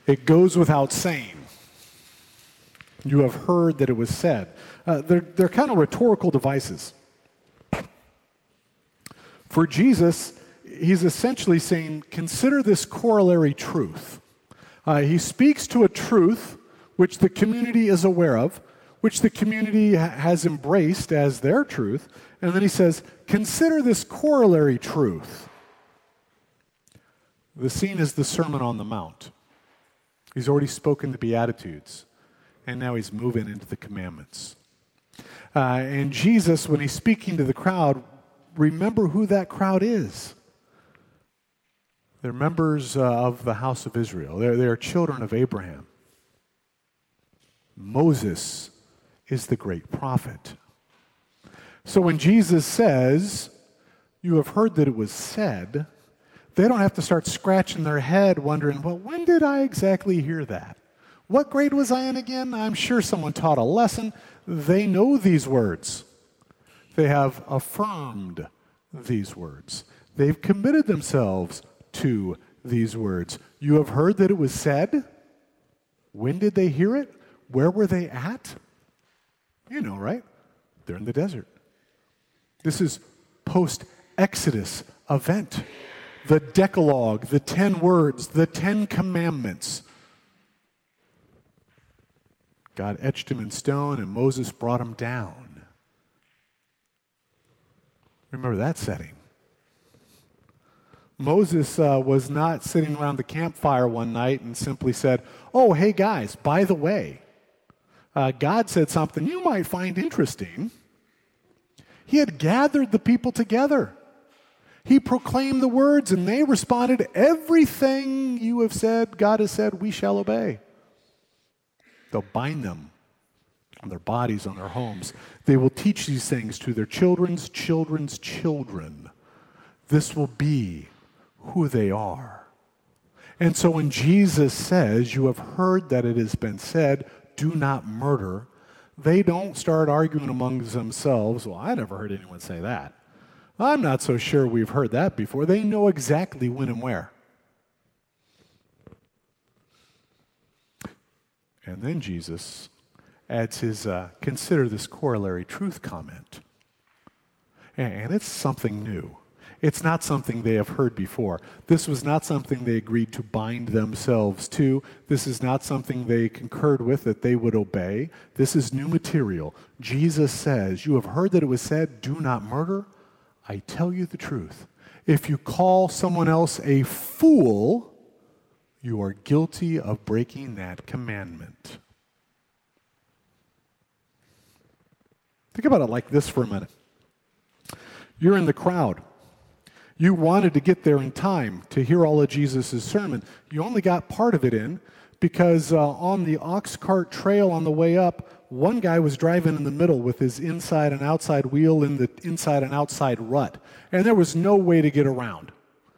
It goes without saying. You have heard that it was said. They're kind of rhetorical devices. For Jesus, he's essentially saying, consider this corollary truth. He speaks to a truth which the community is aware of, which the community has embraced as their truth, and then he says, consider this corollary truth. The scene is the Sermon on the Mount. He's already spoken the Beatitudes, and now he's moving into the commandments. And Jesus, when he's speaking to the crowd, remember who that crowd is. They're members of the house of Israel. They're children of Abraham. Moses is the great prophet. So when Jesus says, you have heard that it was said, they don't have to start scratching their head wondering, well, when did I exactly hear that? What grade was I in again? I'm sure someone taught a lesson. They know these words. They have affirmed these words. They've committed themselves to these words. You have heard that it was said. When did they hear it? Where were they at? You know, right? They're in the desert. This is post-Exodus event. The Decalogue, the 10 words, the 10 commandments. God etched them in stone and Moses brought them down. Remember that setting. Moses was not sitting around the campfire one night and simply said, oh, hey guys, by the way, God said something you might find interesting. He had gathered the people together. He proclaimed the words and they responded, everything you have said, God has said, we shall obey. They'll bind them on their bodies, on their homes. They will teach these things to their children's children's children. This will be who they are. And so when Jesus says, you have heard that it has been said, do not murder, they don't start arguing among themselves, well, I never heard anyone say that. I'm not so sure we've heard that before. They know exactly when and where. And then Jesus adds his consider this corollary truth comment. And it's something new. It's not something they have heard before. This was not something they agreed to bind themselves to. This is not something they concurred with that they would obey. This is new material. Jesus says, you have heard that it was said, do not murder. I tell you the truth. If you call someone else a fool, you are guilty of breaking that commandment. Think about it like this for a minute. You're in the crowd. You wanted to get there in time to hear all of Jesus' sermon. You only got part of it in because on the ox cart trail on the way up, one guy was driving in the middle with his inside and outside wheel in the inside and outside rut. And there was no way to get around.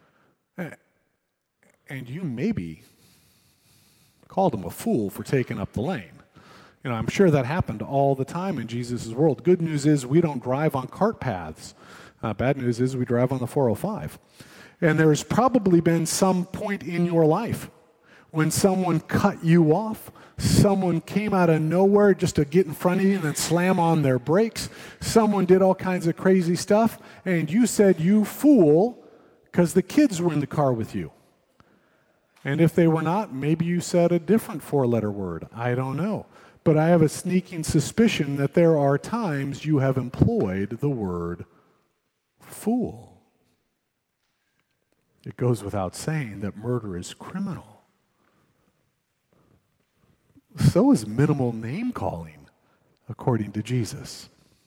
And you maybe called him a fool for taking up the lane. You know, I'm sure that happened all the time in Jesus' world. Good news is we don't drive on cart paths. Bad news is we drive on the 405. And there's probably been some point in your life when someone cut you off, someone came out of nowhere just to get in front of you and then slam on their brakes, someone did all kinds of crazy stuff, and you said, you fool, because the kids were in the car with you. And if they were not, maybe you said a different four-letter word. I don't know. But I have a sneaking suspicion that there are times you have employed the word fool. It goes without saying that murder is criminal. So is minimal name calling, according to Jesus.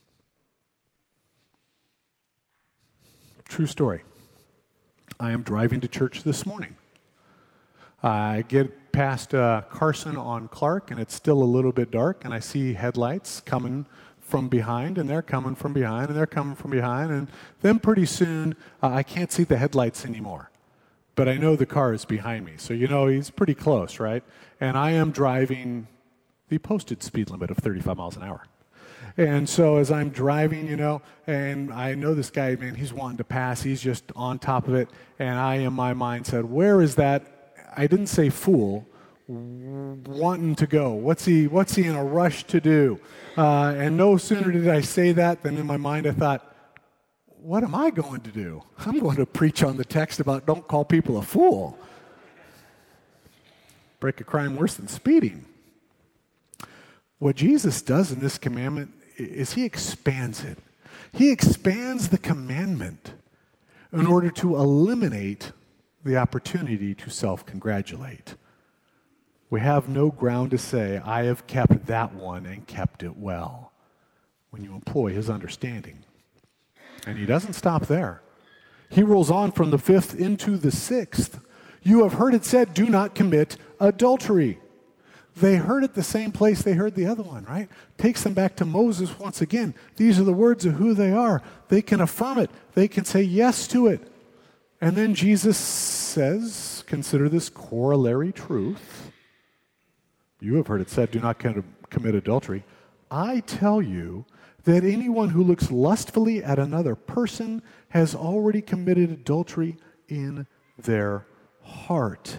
True story. I am driving to church this morning. I get past Carson on Clark, and it's still a little bit dark, and I see headlights coming from behind, and they're coming from behind, and they're coming from behind, and then pretty soon I can't see the headlights anymore. But I know the car is behind me, so you know he's pretty close, right? And I am driving the posted speed limit of 35 miles an hour. And so as I'm driving, you know, and I know this guy, man, he's wanting to pass, he's just on top of it, and I, in my mind, said, where is that, I didn't say fool, wanting to go? What's he in a rush to do? And no sooner did I say that than in my mind I thought, what am I going to do? I'm going to preach on the text about don't call people a fool. Break a crime worse than speeding. What Jesus does in this commandment is he expands it. He expands the commandment in order to eliminate the opportunity to self-congratulate. We have no ground to say, I have kept that one and kept it well, when you employ his understanding. And he doesn't stop there. He rolls on from the 5th into the 6th. You have heard it said, do not commit adultery. They heard it the same place they heard the other one, right? Takes them back to Moses once again. These are the words of who they are. They can affirm it. They can say yes to it. And then Jesus says, consider this corollary truth. You have heard it said, do not commit adultery. I tell you that anyone who looks lustfully at another person has already committed adultery in their heart.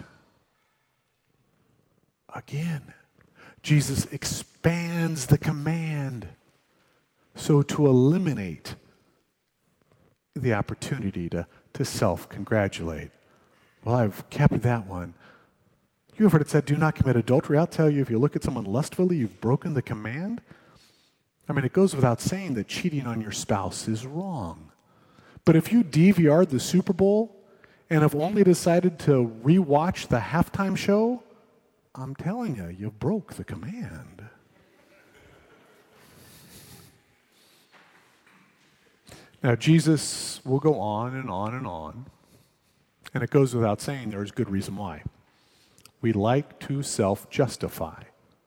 Again, Jesus expands the command so to eliminate the opportunity to self-congratulate. Well, I've kept that one. You have heard it said, do not commit adultery. I'll tell you, if you look at someone lustfully, you've broken the command. I mean, it goes without saying that cheating on your spouse is wrong. But if you DVR'd the Super Bowl and have only decided to rewatch the halftime show, I'm telling you, you broke the command. Now, Jesus will go on and on and on, and it goes without saying there's good reason why. We like to self-justify.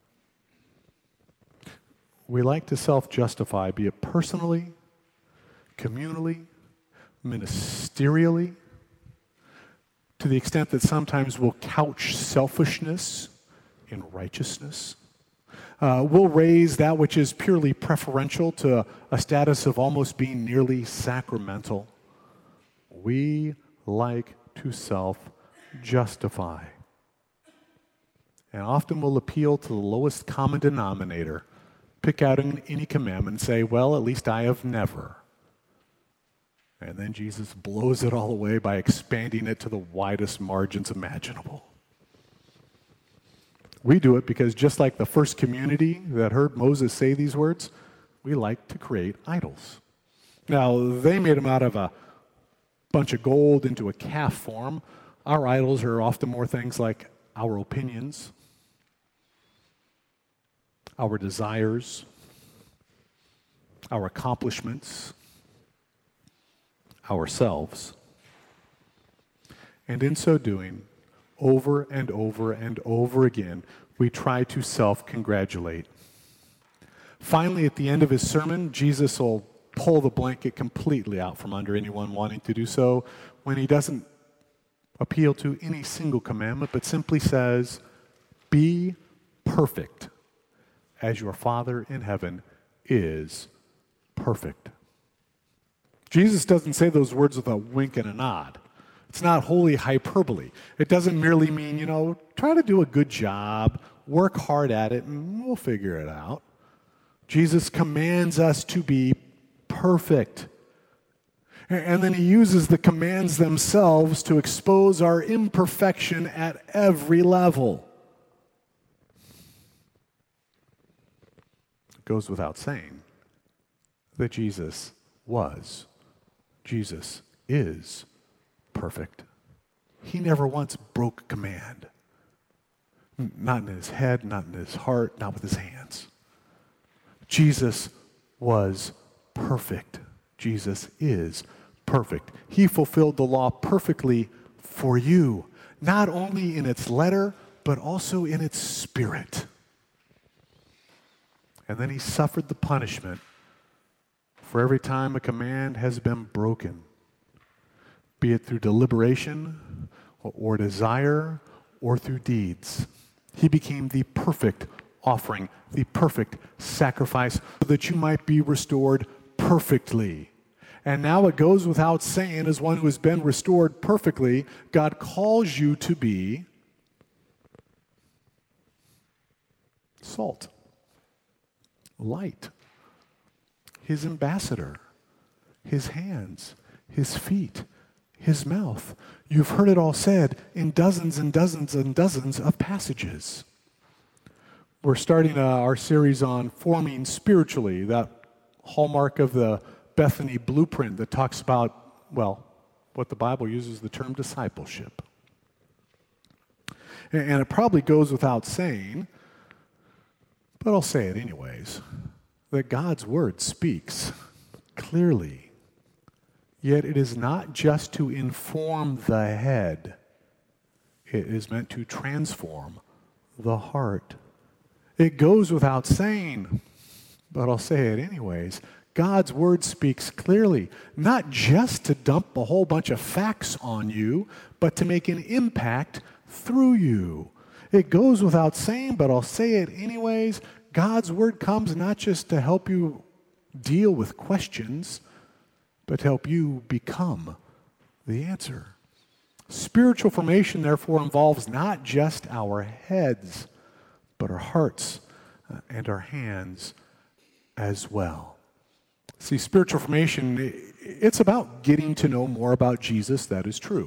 We like to self-justify, be it personally, communally, ministerially, to the extent that sometimes we'll couch selfishness in righteousness. We'll raise that which is purely preferential to a status of almost being nearly sacramental. We like to self-justify. And often we'll appeal to the lowest common denominator, pick out any commandment and say, well, at least I have never. And then Jesus blows it all away by expanding it to the widest margins imaginable. We do it because just like the first community that heard Moses say these words, we like to create idols. Now, they made them out of a bunch of gold into a calf form. Our idols are often more things like our opinions, our desires, our accomplishments, ourselves. And in so doing, over and over and over again, we try to self-congratulate. Finally, at the end of his sermon, Jesus will pull the blanket completely out from under anyone wanting to do so when he doesn't appeal to any single commandment, but simply says, be perfect as your Father in heaven is perfect. Jesus doesn't say those words with a wink and a nod. It's not wholly hyperbole. It doesn't merely mean, try to do a good job, work hard at it, and we'll figure it out. Jesus commands us to be perfect. And then he uses the commands themselves to expose our imperfection at every level. It goes without saying that Jesus is perfect. He never once broke a command. Not in his head, not in his heart, not with his hands. Jesus was perfect. Jesus is perfect. He fulfilled the law perfectly for you, not only in its letter, but also in its spirit. And then he suffered the punishment for every time a command has been broken, be it through deliberation or desire or through deeds. He became the perfect offering, the perfect sacrifice, so that you might be restored perfectly. And now it goes without saying, as one who has been restored perfectly, God calls you to be salt, light, his ambassador, his hands, his feet, his mouth. You've heard it all said in dozens and dozens and dozens of passages. We're starting our series on forming spiritually, that hallmark of the Bethany blueprint that talks about, well, what the Bible uses the term discipleship. And it probably goes without saying, but I'll say it anyways, that God's word speaks clearly. Yet it is not just to inform the head. It is meant to transform the heart. It goes without saying, but I'll say it anyways. God's word speaks clearly, not just to dump a whole bunch of facts on you, but to make an impact through you. It goes without saying, but I'll say it anyways. God's word comes not just to help you deal with questions, but to help you become the answer. Spiritual formation, therefore, involves not just our heads, but our hearts and our hands as well. See, spiritual formation, it's about getting to know more about Jesus, that is true.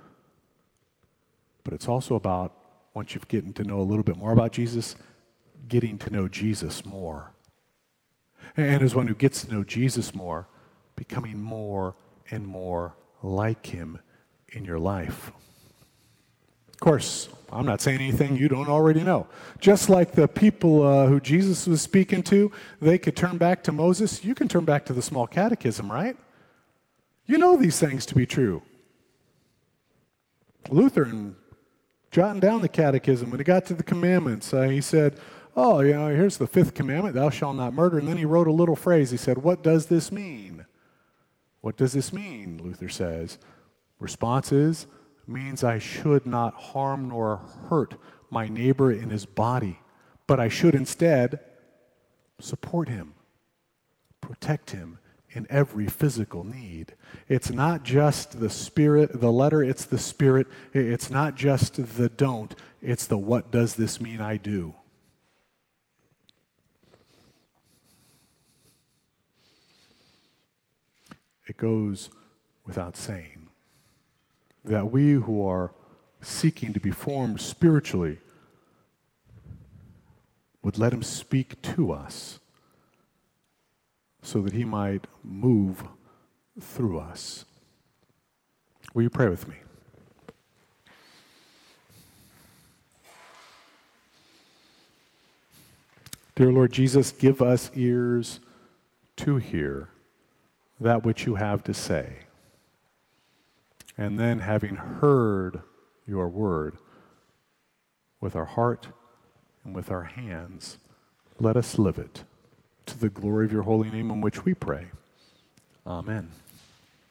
But it's also about, once you've gotten to know a little bit more about Jesus, getting to know Jesus more. And as one who gets to know Jesus more, becoming more and more like him in your life. Of course, I'm not saying anything you don't already know. Just like the people who Jesus was speaking to, they could turn back to Moses, you can turn back to the small catechism, right? You know these things to be true. Luther, jotting down the catechism, when he got to the commandments, he said, here's the fifth commandment, thou shalt not murder. And then he wrote a little phrase. He said, what does this mean? What does this mean, Luther says? Response is, means I should not harm nor hurt my neighbor in his body, but I should instead support him, protect him in every physical need. It's not just the spirit, the letter, it's the spirit. It's not just the don't, it's the what does this mean I do. It goes without saying that we who are seeking to be formed spiritually would let him speak to us so that he might move through us. Will you pray with me? Dear Lord Jesus, give us ears to hear that which you have to say. And then, having heard your word with our heart and with our hands, let us live it to the glory of your holy name in which we pray. Amen.